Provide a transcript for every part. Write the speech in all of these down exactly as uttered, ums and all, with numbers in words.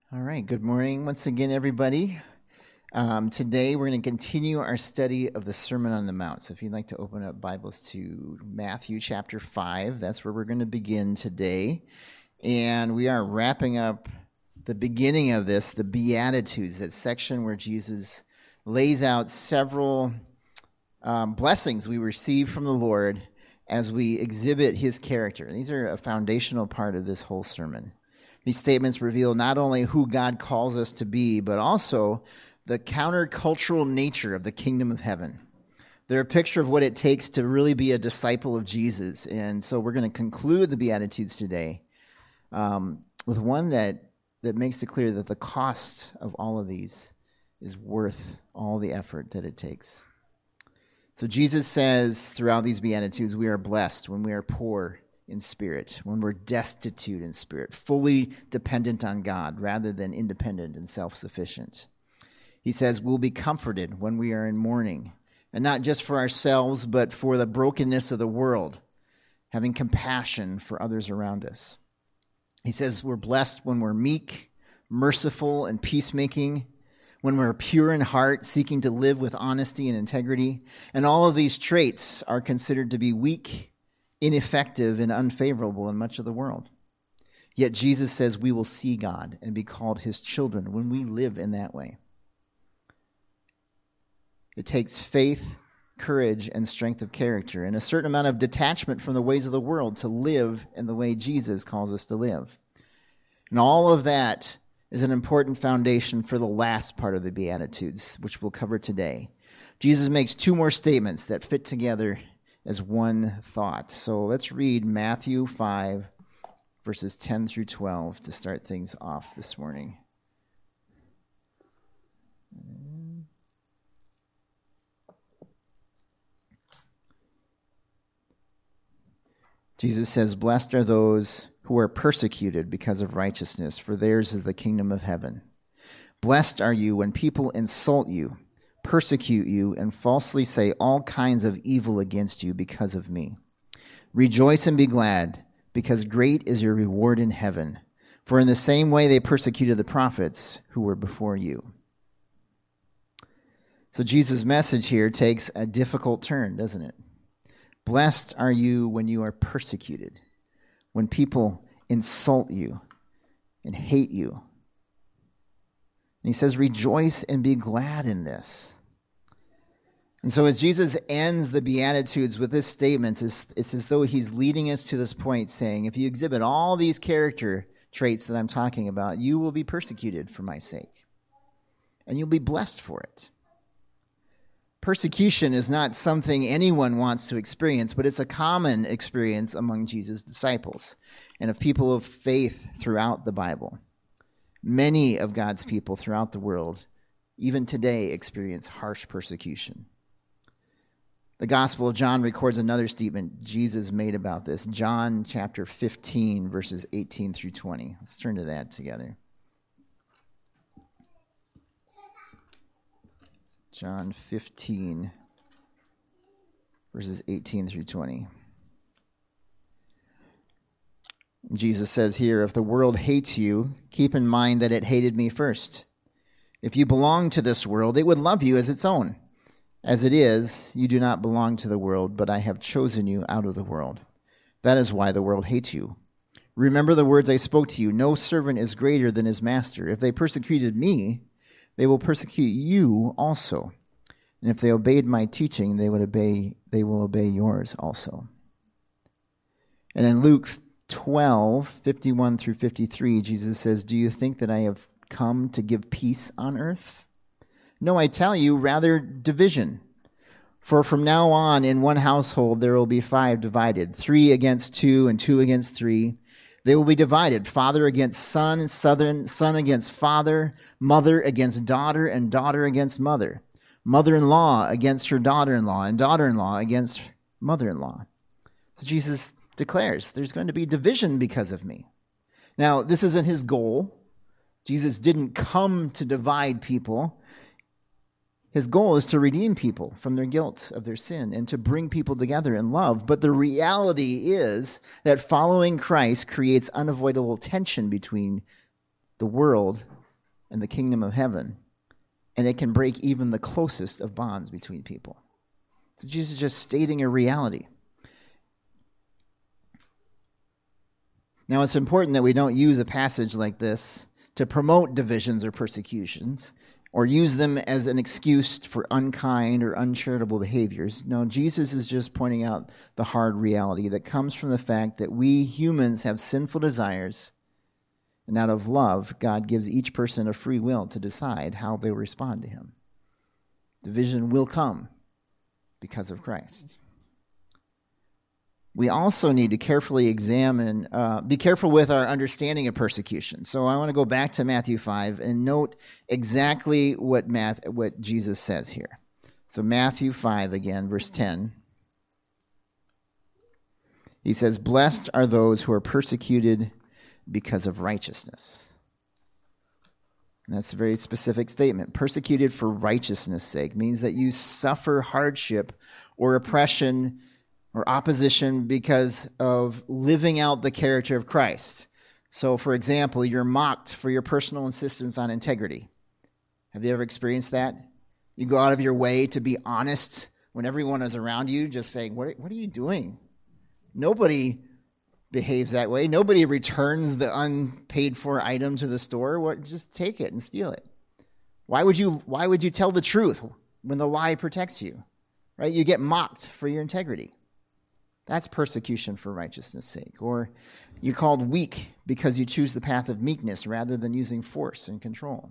All right, good morning once again, everybody. Um, today we're going to continue our study of the Sermon on the Mount. So if you'd like to open up Bibles to Matthew chapter five, that's where we're going to begin today. And we are wrapping up the beginning of this, the Beatitudes, that section where Jesus lays out several um, blessings we receive from the Lord as we exhibit his character. These are a foundational part of this whole sermon. These statements reveal not only who God calls us to be, but also the countercultural nature of the kingdom of heaven. They're a picture of what it takes to really be a disciple of Jesus. And so we're going to conclude the Beatitudes today um, with one that, that makes it clear that the cost of all of these is worth all the effort that it takes. So Jesus says throughout these Beatitudes, we are blessed when we are poor in spirit, when we're destitute in spirit, fully dependent on God rather than independent and self-sufficient. He says we'll be comforted when we are in mourning, and not just for ourselves, but for the brokenness of the world, having compassion for others around us. He says we're blessed when we're meek, merciful, and peacemaking, when we're pure in heart, seeking to live with honesty and integrity. And all of these traits are considered to be weak, ineffective, and unfavorable in much of the world. Yet Jesus says we will see God and be called his children when we live in that way. It takes faith, courage, and strength of character, and a certain amount of detachment from the ways of the world to live in the way Jesus calls us to live. And all of that is an important foundation for the last part of the Beatitudes, which we'll cover today. Jesus makes two more statements that fit together as one thought. So let's read Matthew five, verses ten through twelve to start things off this morning. Jesus says, "Blessed are those who are persecuted because of righteousness, for theirs is the kingdom of heaven. Blessed are you when people insult you, persecute you, and falsely say all kinds of evil against you because of me. Rejoice and be glad, because great is your reward in heaven. For in the same way they persecuted the prophets who were before you." So Jesus' message here takes a difficult turn, doesn't it? Blessed are you when you are persecuted, when people insult you and hate you. And he says, rejoice and be glad in this. And so as Jesus ends the Beatitudes with this statement, it's, it's as though he's leading us to this point, saying, if you exhibit all these character traits that I'm talking about, you will be persecuted for my sake. And you'll be blessed for it. Persecution is not something anyone wants to experience, but it's a common experience among Jesus' disciples and of people of faith throughout the Bible. Many of God's people throughout the world, even today, experience harsh persecution. The Gospel of John records another statement Jesus made about this. John chapter fifteen, verses eighteen through twenty. Let's turn to that together. John fifteen, verses eighteen through twenty. Jesus says here, if the world hates you, keep in mind that it hated me first. If you belong to this world, it would love you as its own. As it is, you do not belong to the world, but I have chosen you out of the world. That is why the world hates you. Remember the words I spoke to you. No servant is greater than his master. If they persecuted me, they will persecute you also. And if they obeyed my teaching, they would obey, they will obey yours also. And in Luke twelve, fifty-one through fifty-three, Jesus says, do you think that I have come to give peace on earth? No, I tell you, rather division. For from now on, in one household, there will be five divided, three against two and two against three. They will be divided, father against son, son, son against father, mother against daughter, and daughter against mother, mother-in-law against her daughter-in-law, and daughter-in-law against mother-in-law. So Jesus declares there's going to be division because of me. Now, this isn't his goal. Jesus didn't come to divide people. His goal is to redeem people from their guilt of their sin and to bring people together in love. But the reality is that following Christ creates unavoidable tension between the world and the kingdom of heaven, and it can break even the closest of bonds between people. So Jesus is just stating a reality. Now, it's important that we don't use a passage like this to promote divisions or persecutions, or use them as an excuse for unkind or uncharitable behaviors. No, Jesus is just pointing out the hard reality that comes from the fact that we humans have sinful desires, and out of love, God gives each person a free will to decide how they respond to him. Division will come because of Christ. We also need to carefully examine, uh, be careful with our understanding of persecution. So I want to go back to Matthew five and note exactly what Math, what Jesus says here. So Matthew five again, verse ten. He says, "Blessed are those who are persecuted because of righteousness." And that's a very specific statement. Persecuted for righteousness' sake means that you suffer hardship or oppression or opposition because of living out the character of Christ. So, for example, you're mocked for your personal insistence on integrity. Have you ever experienced that? You go out of your way to be honest when everyone is around you, just saying, what, what are you doing? Nobody behaves that way. Nobody returns the unpaid for item to the store. What? Just take it and steal it. Why would you, why would you tell the truth when the lie protects you? Right? You get mocked for your integrity. That's persecution for righteousness' sake. Or you're called weak because you choose the path of meekness rather than using force and control.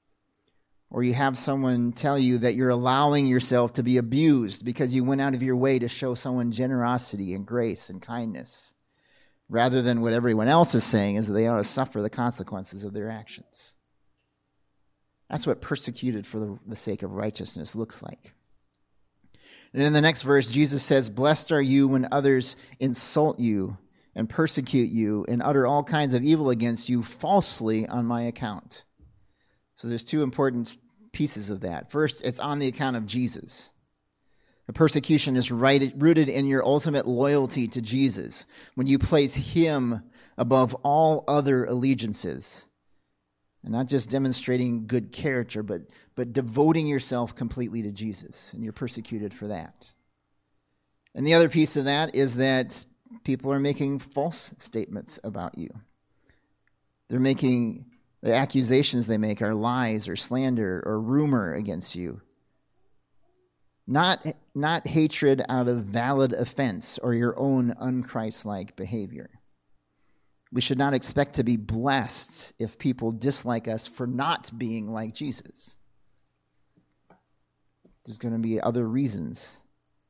Or you have someone tell you that you're allowing yourself to be abused because you went out of your way to show someone generosity and grace and kindness, rather than what everyone else is saying is that they ought to suffer the consequences of their actions. That's what persecuted for the, the sake of righteousness looks like. And in the next verse, Jesus says, "Blessed are you when others insult you and persecute you and utter all kinds of evil against you falsely on my account." So there's two important pieces of that. First, it's on the account of Jesus. The persecution is right, rooted in your ultimate loyalty to Jesus, when you place him above all other allegiances. And not just demonstrating good character, but, but devoting yourself completely to Jesus, and you're persecuted for that. And the other piece of that is that people are making false statements about you. They're making, the accusations they make are lies or slander or rumor against you. Not, not hatred out of valid offense or your own un-Christ-like behavior. We should not expect to be blessed if people dislike us for not being like Jesus. There's going to be other reasons.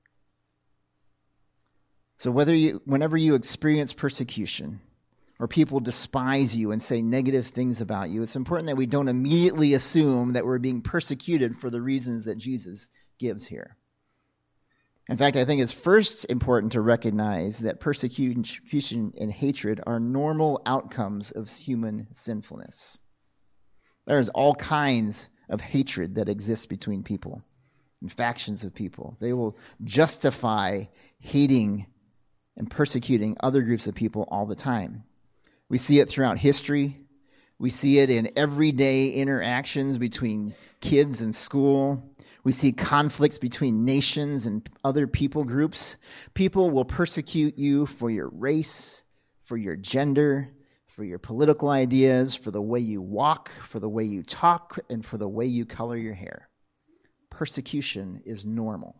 So whether you, whenever you experience persecution or people despise you and say negative things about you, it's important that we don't immediately assume that we're being persecuted for the reasons that Jesus gives here. In fact, I think it's first important to recognize that persecution and hatred are normal outcomes of human sinfulness. There's all kinds of hatred that exists between people and factions of people. They will justify hating and persecuting other groups of people all the time. We see it throughout history. We see it in everyday interactions between kids and school. We see conflicts between nations and other people groups. People will persecute you for your race, for your gender, for your political ideas, for the way you walk, for the way you talk, and for the way you color your hair. Persecution is normal.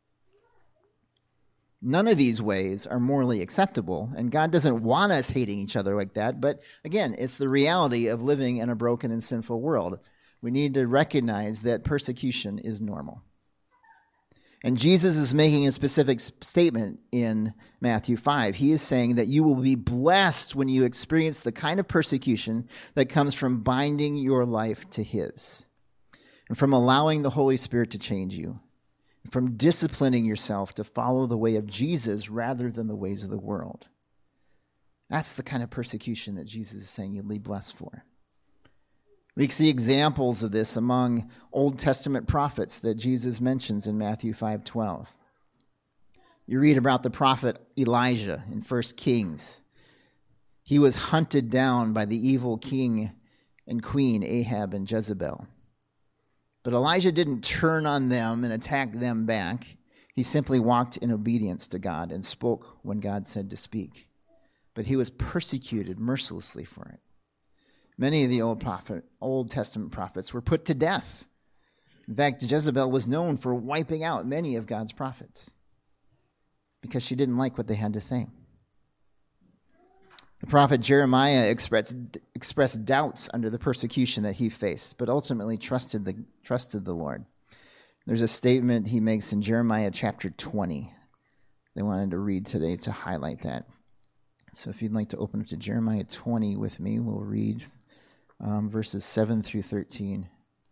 None of these ways are morally acceptable, and God doesn't want us hating each other like that, but again, it's the reality of living in a broken and sinful world. We need to recognize that persecution is normal. And Jesus is making a specific statement in Matthew five. He is saying that you will be blessed when you experience the kind of persecution that comes from binding your life to his, and from allowing the Holy Spirit to change you, and from disciplining yourself to follow the way of Jesus rather than the ways of the world. That's the kind of persecution that Jesus is saying you'll be blessed for. We see examples of this among Old Testament prophets that Jesus mentions in Matthew five twelve. You read about the prophet Elijah in First Kings. He was hunted down by the evil king and queen Ahab and Jezebel. But Elijah didn't turn on them and attack them back. He simply walked in obedience to God and spoke when God said to speak. But he was persecuted mercilessly for it. Many of the Old prophet, Old Testament prophets were put to death. In fact, Jezebel was known for wiping out many of God's prophets because she didn't like what they had to say. The prophet Jeremiah expressed, expressed doubts under the persecution that he faced, but ultimately trusted the, trusted the Lord. There's a statement he makes in Jeremiah chapter twenty. They wanted to read today to highlight that. So if you'd like to open up to Jeremiah twenty with me, we'll read um, verses seven through thirteen.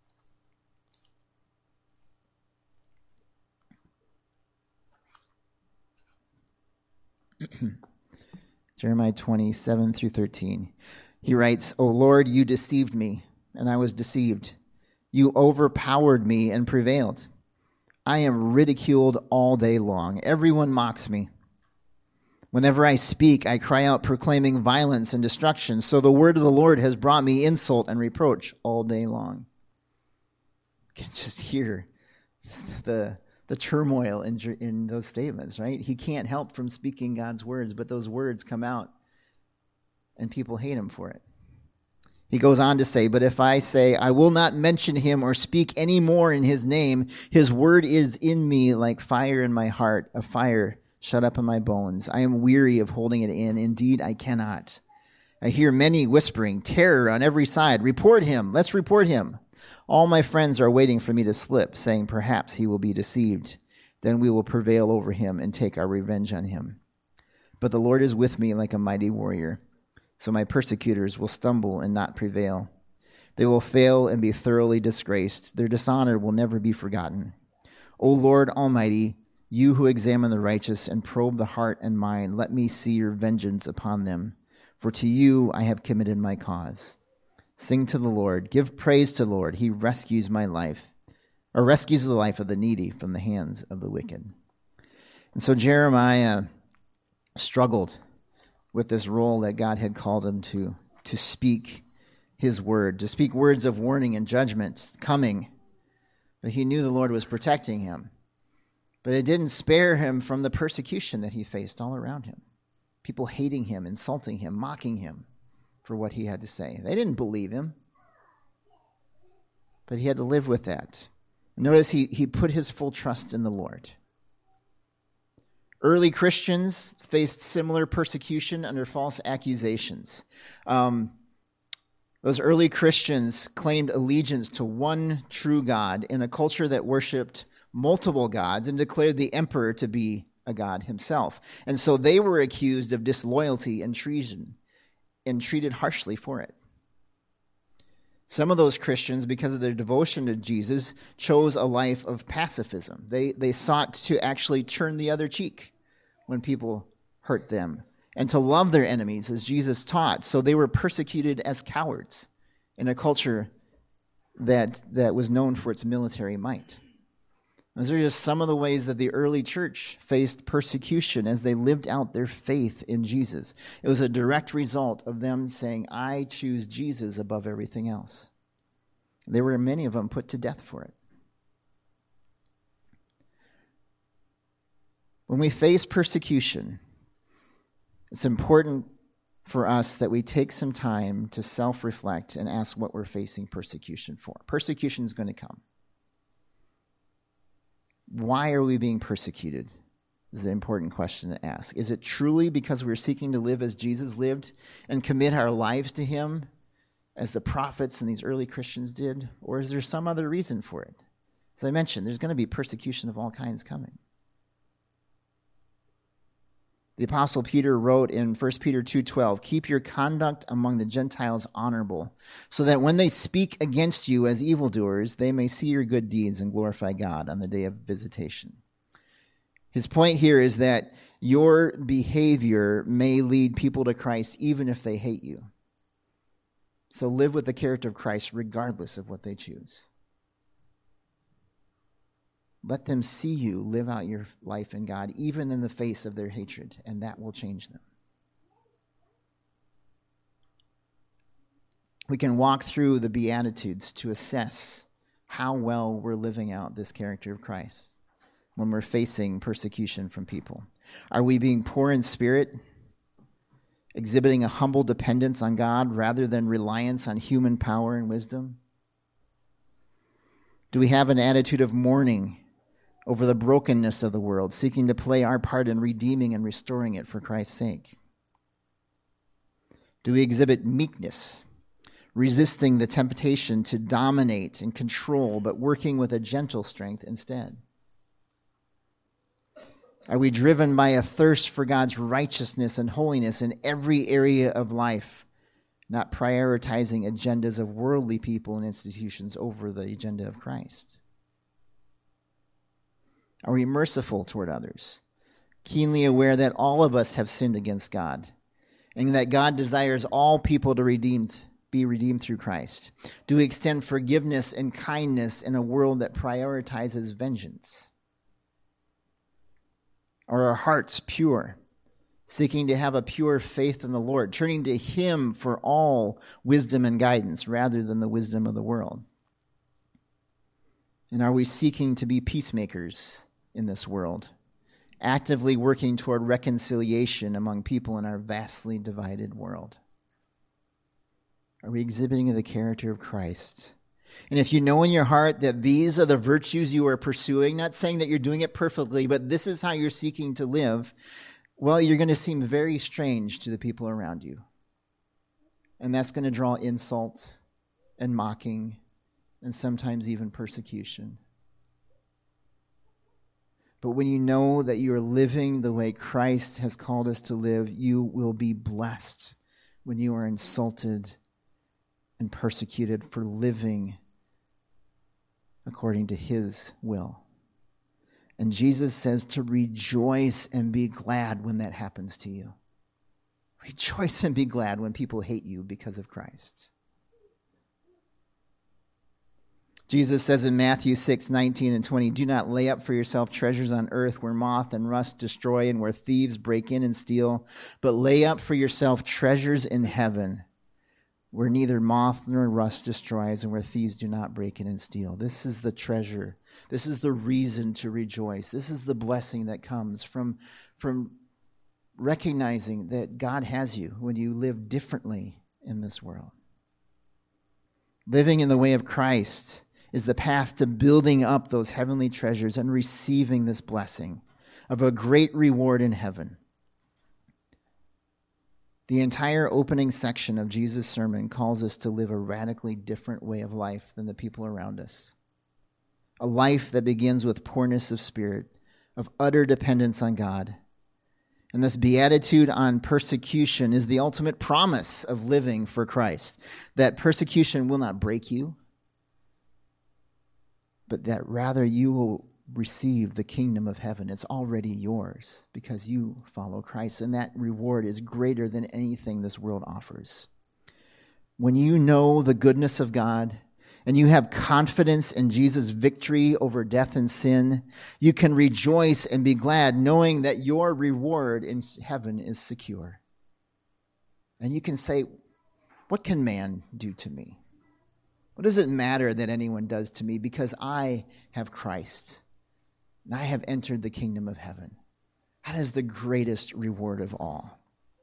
Jeremiah twenty-seven through thirteen. He writes, O Lord, you deceived me, and I was deceived. You overpowered me and prevailed. I am ridiculed all day long. Everyone mocks me. Whenever I speak, I cry out proclaiming violence and destruction. So the word of the Lord has brought me insult and reproach all day long. You can just hear the the turmoil in, in those statements, right? He can't help from speaking God's words, but those words come out and people hate him for it. He goes on to say, but if I say, I will not mention him or speak any more in his name, his word is in me like fire in my heart, a fire shut up in my bones. I am weary of holding it in. Indeed, I cannot. I hear many whispering, terror on every side. Report him. Let's report him. All my friends are waiting for me to slip, saying, perhaps he will be deceived. Then we will prevail over him and take our revenge on him. But the Lord is with me like a mighty warrior. So my persecutors will stumble and not prevail. They will fail and be thoroughly disgraced. Their dishonor will never be forgotten. O Lord Almighty, you who examine the righteous and probe the heart and mind, let me see your vengeance upon them. For to you I have committed my cause. Sing to the Lord. Give praise to the Lord. He rescues my life, or rescues the life of the needy from the hands of the wicked. And so Jeremiah struggled with this role that God had called him to, to speak his word, to speak words of warning and judgment coming. But he knew the Lord was protecting him. But it didn't spare him from the persecution that he faced all around him. People hating him, insulting him, mocking him for what he had to say. They didn't believe him. But he had to live with that. Notice he, he put his full trust in the Lord. Early Christians faced similar persecution under false accusations. Um, those early Christians claimed allegiance to one true God in a culture that worshipped multiple gods and declared the emperor to be a god himself. And so they were accused of disloyalty and treason and treated harshly for it. Some of those Christians, because of their devotion to Jesus, chose a life of pacifism. They, they sought to actually turn the other cheek when people hurt them and to love their enemies as Jesus taught. So they were persecuted as cowards in a culture that, that was known for its military might. Those are just some of the ways that the early church faced persecution as they lived out their faith in Jesus. It was a direct result of them saying, I choose Jesus above everything else. There were many of them put to death for it. When we face persecution, it's important for us that we take some time to self-reflect and ask what we're facing persecution for. Persecution is going to come. Why are we being persecuted? Is the important question to ask. Is it truly because we're seeking to live as Jesus lived and commit our lives to him as the prophets and these early Christians did? Or is there some other reason for it? As I mentioned, there's going to be persecution of all kinds coming. The Apostle Peter wrote in First Peter two twelve, keep your conduct among the Gentiles honorable, so that when they speak against you as evildoers, they may see your good deeds and glorify God on the day of visitation. His point here is that your behavior may lead people to Christ even if they hate you. So live with the character of Christ regardless of what they choose. Let them see you live out your life in God, even in the face of their hatred, and that will change them. we can walk through the Beatitudes to assess how well we're living out this character of Christ when we're facing persecution from people. Are we being poor in spirit, exhibiting a humble dependence on God rather than reliance on human power and wisdom? Do we have an attitude of mourning over the brokenness of the world, seeking to play our part in redeeming and restoring it for Christ's sake? Do we exhibit meekness, resisting the temptation to dominate and control, but working with a gentle strength instead? Are we driven by a thirst for God's righteousness and holiness in every area of life, not prioritizing agendas of worldly people and institutions over the agenda of Christ? Are we merciful toward others, keenly aware that all of us have sinned against God, and that God desires all people to redeem, be redeemed through Christ? Do we extend forgiveness and kindness in a world that prioritizes vengeance? Are our hearts pure, seeking to have a pure faith in the Lord, turning to Him for all wisdom and guidance rather than the wisdom of the world? And are we seeking to be peacemakers in this world, actively working toward reconciliation among people in our vastly divided world? Are we exhibiting the character of Christ? And if you know in your heart that these are the virtues you are pursuing, not saying that you're doing it perfectly, but this is how you're seeking to live, well, you're going to seem very strange to the people around you. And that's going to draw insult and mocking and sometimes even persecution. But when you know that you are living the way Christ has called us to live, you will be blessed when you are insulted and persecuted for living according to His will. And Jesus says to rejoice and be glad when that happens to you. Rejoice and be glad when people hate you because of Christ. Jesus says in Matthew six, nineteen and twenty, do not lay up for yourself treasures on earth where moth and rust destroy and where thieves break in and steal, but lay up for yourself treasures in heaven where neither moth nor rust destroys and where thieves do not break in and steal. This is the treasure. This is the reason to rejoice. This is the blessing that comes from, from recognizing that God has you when you live differently in this world. Living in the way of Christ is the path to building up those heavenly treasures and receiving this blessing of a great reward in heaven. The entire opening section of Jesus' sermon calls us to live a radically different way of life than the people around us. A life that begins with poorness of spirit, of utter dependence on God. And this beatitude on persecution is the ultimate promise of living for Christ. That persecution will not break you, but that rather you will receive the kingdom of heaven. It's already yours because you follow Christ, and that reward is greater than anything this world offers. When you know the goodness of God and you have confidence in Jesus' victory over death and sin, you can rejoice and be glad knowing that your reward in heaven is secure. And you can say, what can man do to me? What does it matter that anyone does to me because I have Christ? And I have entered the kingdom of heaven. That is the greatest reward of all.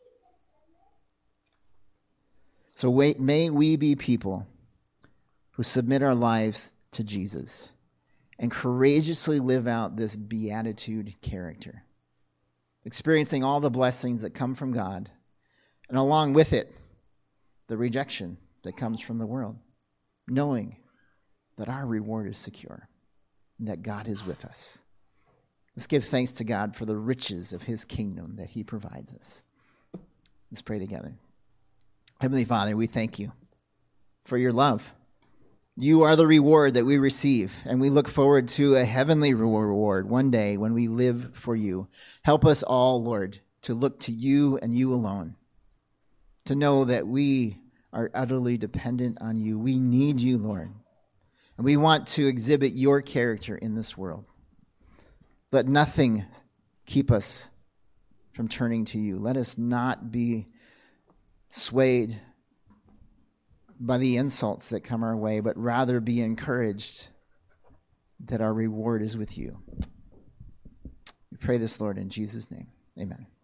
So wait, may we be people who submit our lives to Jesus and courageously live out this beatitude character, experiencing all the blessings that come from God, and along with it, the rejection that comes from the world, knowing that our reward is secure and that God is with us. Let's give thanks to God for the riches of His kingdom that He provides us. Let's pray together. Heavenly Father, we thank You for Your love. You are the reward that we receive, and we look forward to a heavenly reward one day when we live for You. Help us all, Lord, to look to You and You alone, to know that we are utterly dependent on You. We need You, Lord, and we want to exhibit Your character in this world. Let nothing keep us from turning to You. Let us not be swayed by the insults that come our way, but rather be encouraged that our reward is with you. We pray this, Lord, in Jesus' name. Amen.